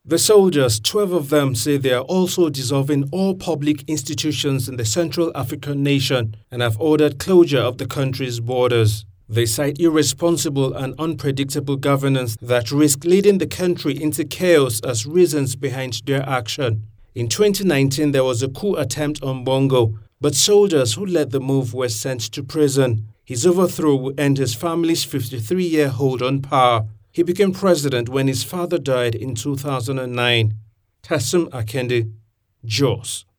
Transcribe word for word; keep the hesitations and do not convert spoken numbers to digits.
The soldiers, twelve of them, say they are also dissolving all public institutions in the Central African nation and have ordered closure of the country's borders. They cite irresponsible and unpredictable governance that risk leading the country into chaos as reasons behind their action. In twenty nineteen, there was a coup attempt on Bongo, but soldiers who led the move were sent to prison. His overthrow will end his family's fifty-three-year hold on power. He became president when his father died in two thousand nine. Tassim Akende, Jos.